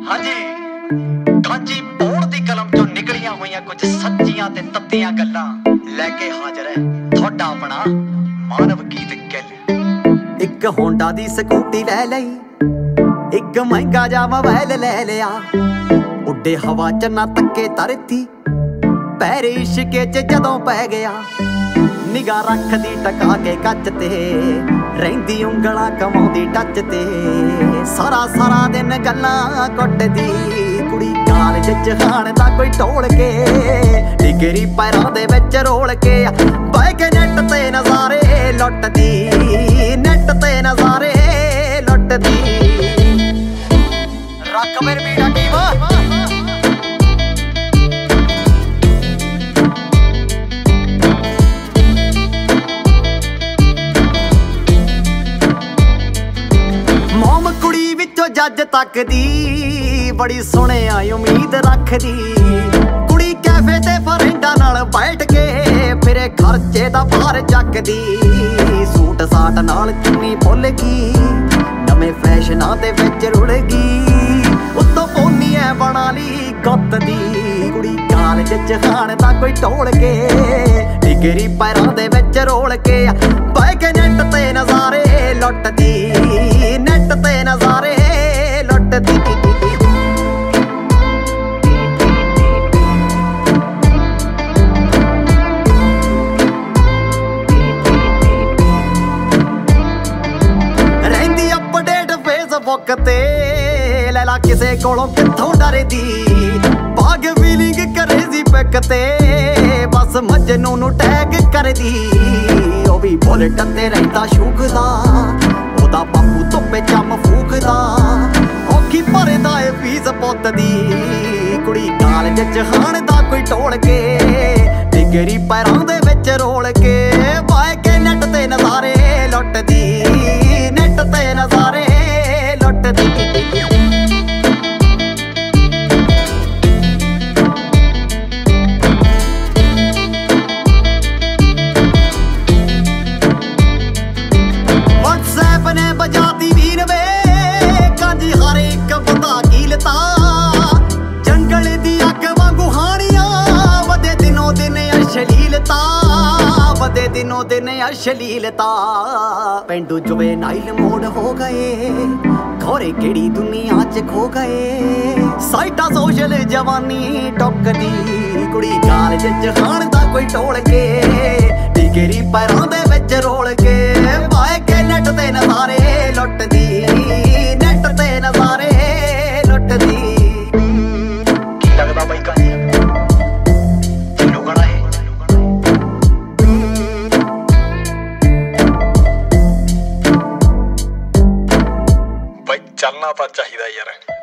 ਹਾਂਜੀ ਕਾਂਜੀ ਪੌੜ ਦੀ ਕਲਮ ਚੋਂ ਨਿਕਲੀਆਂ ਹੋਈਆਂ ਕੁਝ ਸੱਚੀਆਂ ਤੇ ਤੱਤੀਆਂ ਗੱਲਾਂ ਲੈ ਕੇ ਹਾਜ਼ਰ ਹੈ ਤੁਹਾਡਾ ਆਪਣਾ ਮਾਨਵ ਗੀਤ ਗਿੱਲ। ਇੱਕ ਹੋਂਡਾ ਦੀ ਸਕੂਟੀ ਲੈ ਲਈ, ਇੱਕ ਮਹਿੰਗਾ ਜਾ ਮੋਬਾਈਲ ਲੈ ਲਿਆ, ਉੱਡੇ ਹਵਾ ਚ ਨਾ ਤੱਕੇ ਧਰਤੀ, ਪੈਰ ਇਸ਼ਕੇ ਚ ਜਦੋਂ ਪੈ ਗਿਆ, ਨਿਗਾਹ ਰੱਖਦੀ ਟਕਾ ਕੇ ਕੱਚ ਤੇ, ਰਹਿੰਦੀ ਉਂਗਲਾਂ ਕਮਾਉਂਦੀ ਟੱਚ ਤੇ, ਸਾਰਾ ਦਿਨ ਗੱਲਾਂ ਕੁੱਟਦੀ ਕੁੜੀ ਕਾਲਜ ਚ ਖਾਣ ਦਾ ਕੋਈ ਢੋਲ ਕੇ, ਡਿਗਰੀ ਪੈਰਾਂ ਦੇ ਵਿੱਚ ਰੋਲ ਕੇ, ਬਹਿ ਕੇ ਨੈਟ ਤੇ ਨਜ਼ਾਰੇ ਲੁੱਟਦੀ, ਨੈਟ ਤੇ ਨਜ਼ਾਰੇ ਲੁੱਟਦੀ। ਰੱਖ ਮੇਰੇ ਵੀਰਾ ਟੀਮ ਜੱਜ ਤੱਕਦੀ, ਬੜੀ ਸੋਹਣਿਆ ਉਮੀਦ ਰੱਖਦੀ, ਕੁੜੀ ਕੈਫੇ ਤੇ ਫਰੈਂਡਾਂ ਨਾਲ ਬੈਠ ਕੇ ਫਿਰੇ ਖਰਚੇ ਦਾ ਭਾਰ ਚੱਕਦੀ, ਸੂਟ ਸਾਟ ਨਾਲ ਚੁੰਨੀ ਭੁੱਲ ਗਈ, ਨਵੇਂ ਫੈਸ਼ਨਾਂ ਦੇ ਵਿੱਚ ਰੁੜ ਗਈ, ਉੱਤੋਂ ਪੋਨੀ ਐ ਬਣਾ ਲਈ ਗੁੱਤ ਦੀ, ਕੁੜੀ ਕਾਲਜ ਚ ਖਾਣ ਦਾ ਕੋਈ ਢੋਲ ਕੇ, ਡਿਗਰੀ ਪੈਰਾਂ ਦੇ ਵਿੱਚ ਰੋਲ ਕੇ, ਬਹਿ ਕੇ ਨੈਟ ਤੇ ਨਜ਼ਾਰੇ ਲੁੱਟਦੀ, ਨੈਟ ਤੇ ਨਜ਼ਾਰੇ ਲੁੱਟਦੀ। ਰਹਿੰਦੀ ਅਪਡੇਟ ਫੇਸਬੁੱਕ ਤੇ, ਲੈ ਲਾ ਕਿਸੇ ਕੋਲੋਂ ਕਿੱਥੋਂ ਡਰਦੀ, ਬਾਗ ਫੀਲਿੰਗ ਕਰੇਜ਼ੀ ਪਿਕ ਤੇ, ਬਸ ਮਜਨੂੰ ਨੂੰ ਟੈਗ ਕਰਦੀ, ਉਹ ਵੀ ਬੁਲਟ ਤੇ ਰਹਿੰਦਾ ਸ਼ੂਕਦਾ, ਉਹਦਾ ਬਾਪੂ ਧੁੱਪੇ ਚੰਮ ਫੂਕਦਾ, ਔਖੀ ਭਰਦਾ ਏ ਫੀਸ ਪੁੱਤ ਦੀ, ਕੁੜੀ ਕਾਲਜ ਚ ਖਾਣ ਦਾ ਕੋਈ ਢੋਲ ਕੇ, ਡਿਗਰੀ ਪੈਰਾਂ ਦੇ ਵਿੱਚ ਰੋਲ ਕੇ, ਬਾਏ ਕੇ ਨੈਟ ਤੇ ਨਜ਼ਾਰੇ ਲੁੱਟਦੀ, ਨੈਟ ਤੇ ਨਜ਼ਾਰੇ ਲੁੱਟਦੀ। ਨੇ ਬਜਾਤੀ ਵੀਰ ਵੇ ਕਾਂਜੀ ਹਰ ਇੱਕ ਬੰਦਾ ਕੀਲਤਾ, ਜੰਗਲ ਦੀ ਅੱਗ ਵਾਂਗੂ ਹਾਣੀਆਂ, ਵਧੇ ਦਿਨੋਂ ਦਿਨ ਅਸ਼ਲੀਲਤਾ, ਵਧੇ ਦਿਨੋਂ ਦਿਨ ਅਸ਼ਲੀਲਤਾ, ਪਿੰਡੂ ਜੁਵੇਨਾਈਲ ਮੋੜ ਹੋ ਗਏ, ਖੋਰੇ ਕਿਹੜੀ ਦੁਨੀਆ ਚ ਖੋ ਗਏ, ਸਾਈਟਾ ਸੋਸ਼ਲ ਜਵਾਨੀ ਟੁੱਕਦੀ, ਕੁੜੀ ਕਾਲਜ ਚ ਖਾਣ ਦਾ ਕੋਈ ਢੋਲ ਕੇ, ਡਿਗਰੀ ਪੈਰਾਂ ਦੇ ਵਿੱਚ ਰੋਲ ਕੇ, ਬਾਏ ਕੇ ਨੈਟ ਤੇ ਨਜ਼ਾਰੇ ਲੁੱਟਦੀ, ਨੈਟ ਤੇ ਨਜ਼ਾਰੇ ਲੁੱਟਦੀ। ਕੀ ਲੱਗਦਾ ਬਾਈ ਕਾਂਜੀ ਲੋਗਣਾ ਹੈ ਬਾਈ, ਚੱਲਣਾ ਤਾਂ ਚਾਹੀਦਾ ਯਾਰ।